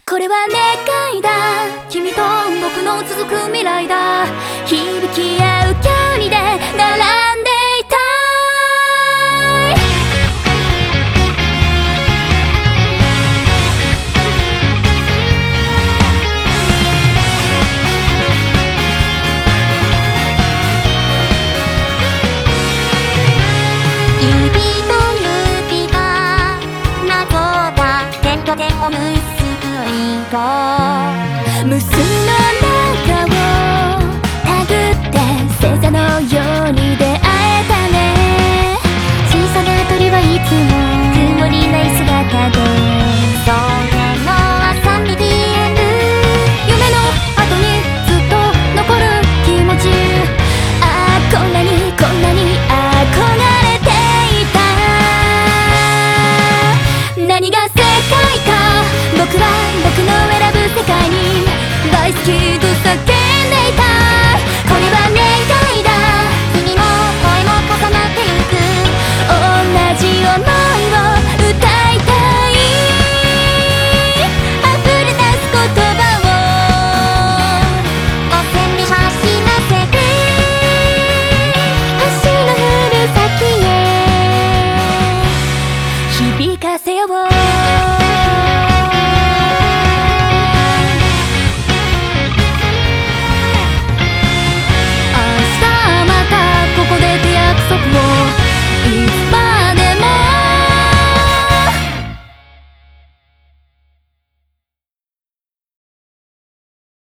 これは願いだ、君と僕の続く未来だ。響き合う距離で並んでいたい。 指と指が謎が点と点を結ぶ糸、 結んだ